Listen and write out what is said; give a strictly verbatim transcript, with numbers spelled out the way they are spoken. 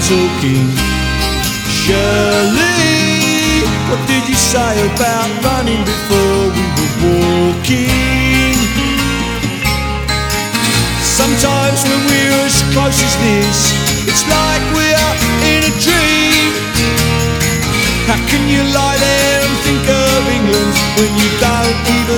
talking. Shirley, what did you say about running before we were walking? Sometimes when we're as close as this, it's like we're in a dream. How can you lie there and think of England when you don't even